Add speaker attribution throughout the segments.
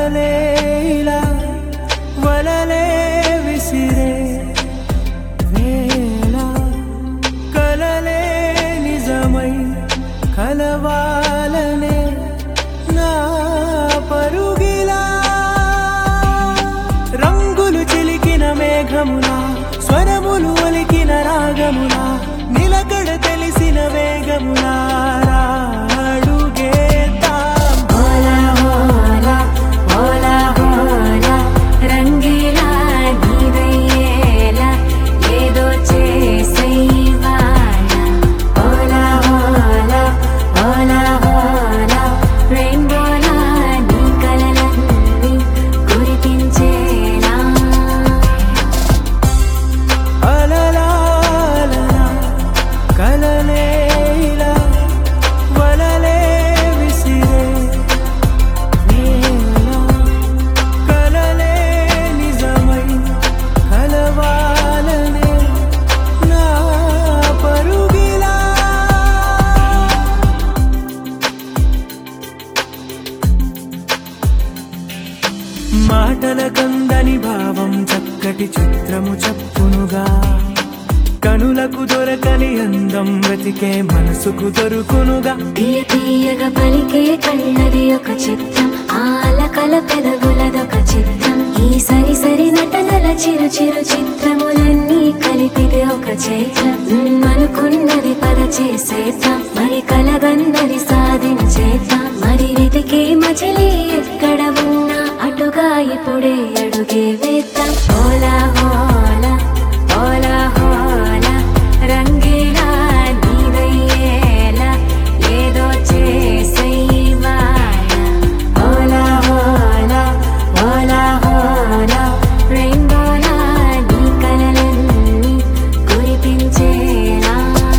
Speaker 1: కలలే ఇలా వలలే విసిరే వేళ కలలే నిజమై కలవాలనే నా పరుగిలా రంగులు చిలికిన మేఘములా స్వరములు ఒలికిన రాగములా నిలకడ తెలిసిన వేగములా మాటల కందని భావం చక్కటి చిత్రము చెప్పునుగా కనులకు దొరకని అందం వెతికే మనసుకు దొరుకునుగా
Speaker 2: తీయగా పలికే కళ్ళది ఒక చిత్రం ఆలకల పెదవులదొక చిత్రం ఈ సరి సరి నటనల చిరు చిరు చిత్రములన్నీ కలిపిది ఒక చైత్రం అనుకున్నది పద చేసేద్దాం మరి కలగన్నది సాధించేద్దాం మరి వెతికే మజిలీ ఎక్కడ ఉన్నా అటుగా ఇప్పుడే అడుగే వేద్దాం ఓలా హోలా ఓలా హోలా రంగేలా నీదయ్యేలా ఏదో చేసేవాలా ఓలా హోలా ఓలా హోలా రెయిన్బోలా నీ కలలన్నీ కురిపించేలా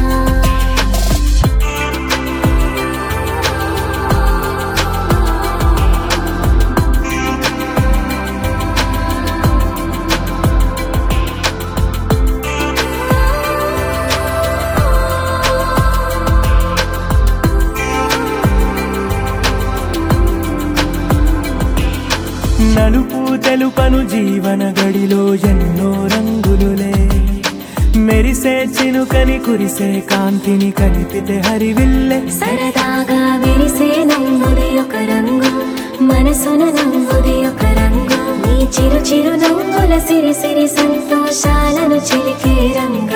Speaker 1: నలుపు తెలుపను జీవన గడిలో ఎన్నో రంగులులే మెరిసే చినుకని కురిసే కాంతిని కలిపితే హరివిల్లే
Speaker 2: సరదాగా విరిసే నవ్వుది ఒక రంగు మనసున నవ్వుది ఒక రంగు నీ చిరు చిరు నవ్వుల సిరి సిరి సంతోషాలను చిలికే రంగు